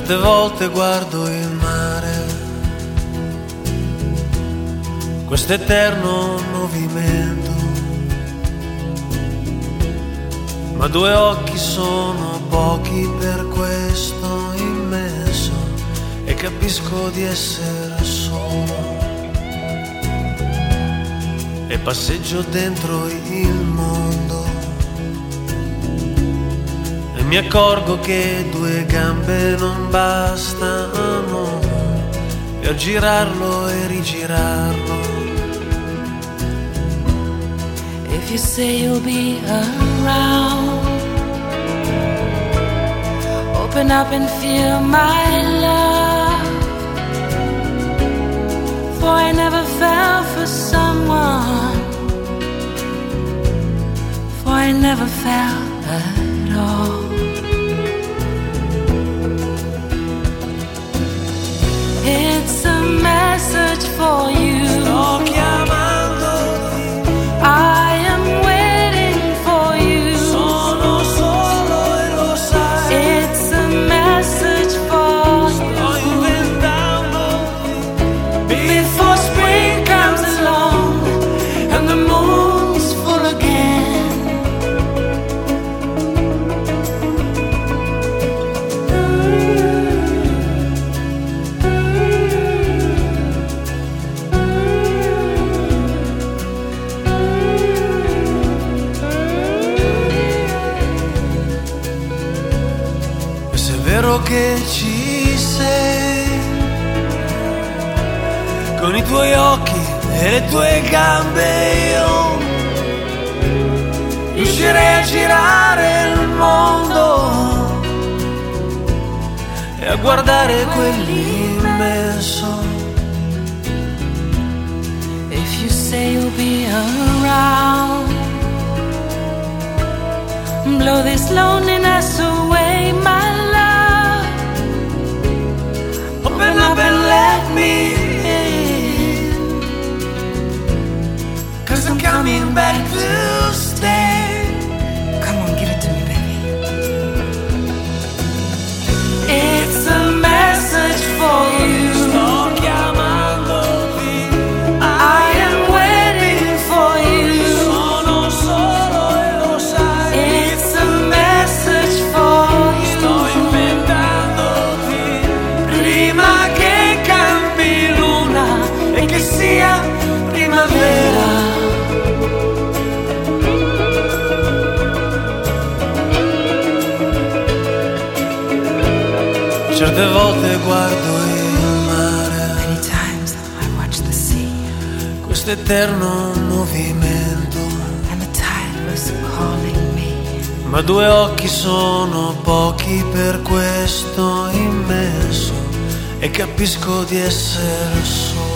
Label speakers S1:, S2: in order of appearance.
S1: Certe volte guardo il mare, questo eterno movimento, ma due occhi sono pochi per questo immenso, e capisco di essere solo, e passeggio dentro il mondo, e mi accorgo che due gambe non bastano per girarlo e rigirarlo.
S2: If you say you'll be around, open up and feel my love. For I never fell for someone, for I never fell at all. It's a message for you.
S1: Sto chiamandoti,
S2: I am waiting for you.
S1: sono solo e lo sai.
S2: It's a message for you.
S1: Sto inventandoti,
S2: Before spring comes along and the moon's full again.
S1: e se è vero che ci sei, con i tuoi occhi e le tue gambe io riuscirei a girare il mondo e a guardare quell'immenso.
S2: If you say you'll be around, blow this loneliness away, my love.
S1: Open up and let me in, 'cause I'm coming back to stay.
S2: Come on, give it to me, baby. It's a message for you.
S1: Sto chiamandoti,
S2: I am waiting for you.
S1: sono solo e lo sai.
S2: It's a message for
S1: Sto
S2: you.
S1: inventandoti prima che cambi luna e che sia primavera. Certe volte guardo il mare,
S2: Many times I watch the sea
S1: questo eterno movimento,
S2: and the tide was calling me.
S1: ma due occhi sono pochi per questo immenso, e capisco di essere solo.